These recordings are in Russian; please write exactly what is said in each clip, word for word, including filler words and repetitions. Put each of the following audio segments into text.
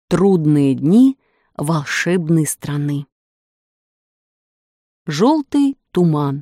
Трудные дни волшебной страны. Желтый туман.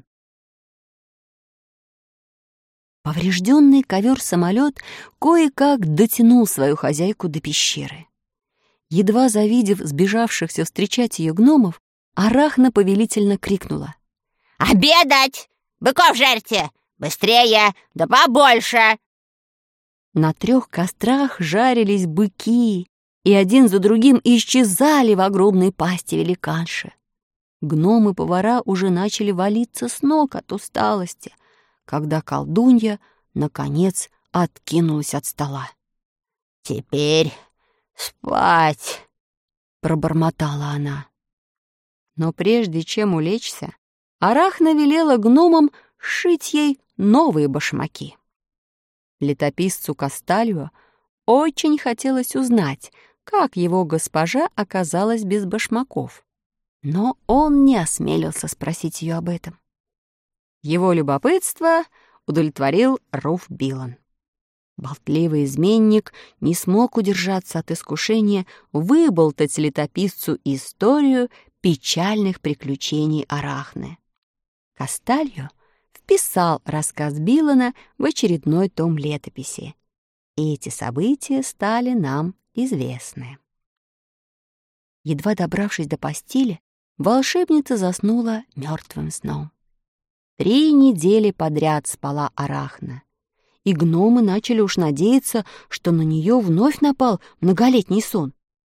Поврежденный ковер-самолет кое-как дотянул свою хозяйку до пещеры. Едва завидев сбежавшихся встречать ее гномов, Арахна повелительно крикнула: «Обедать! Быков жарьте! Быстрее! Да побольше!» На трех кострах жарились быки, и один за другим исчезали в огромной пасти великанши. Гномы-повара уже начали валиться с ног от усталости, когда колдунья, наконец, откинулась от стола. «Теперь спать!» — пробормотала она. Но прежде чем улечься, Арахна велела гномам сшить ей новые башмаки. Летописцу Касталью очень хотелось узнать, как его госпожа оказалась без башмаков, но он не осмелился спросить ее об этом. Его любопытство удовлетворил Руф Билан. Болтливый изменник не смог удержаться от искушения выболтать летописцу историю печальных приключений Арахны. Касталью вписал рассказ Билана в очередной том летописи, и эти события стали нам известны. Едва добравшись до постели, волшебница заснула мертвым сном. Три недели подряд спала Арахна, и гномы начали уж надеяться, что на нее вновь напал многолетний сон.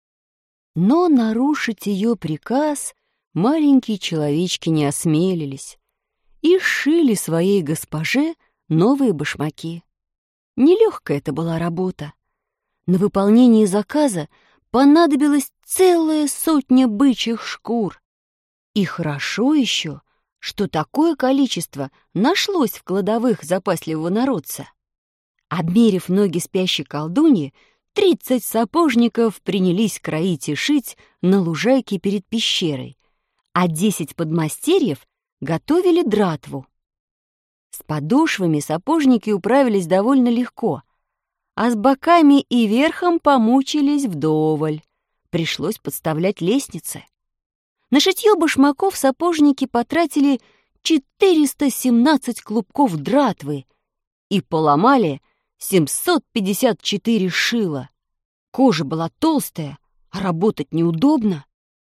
Но нарушить ее приказ маленькие человечки не осмелились и сшили своей госпоже новые башмаки. Нелегкая это была работа. На выполнение заказа понадобилась целая сотня бычьих шкур. И хорошо еще, что такое количество нашлось в кладовых запасливого народца. Обмерив ноги спящей колдуньи, тридцать сапожников принялись кроить и шить на лужайке перед пещерой, а десять подмастерьев готовили дратву. С подошвами сапожники управились довольно легко, а с боками и верхом помучились вдоволь. Пришлось подставлять лестницы. На шитье башмаков сапожники потратили четыреста семнадцать клубков дратвы и поломали семьсот пятьдесят четыре шила. Кожа была толстая, а работать неудобно.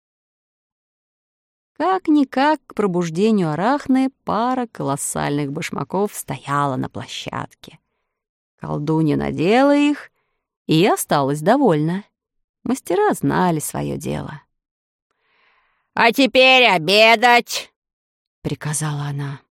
Как-никак к пробуждению Арахны пара колоссальных башмаков стояла на площадке. Колдунья надела их и осталась довольна. Мастера знали свое дело. «А теперь обедать!» — приказала она.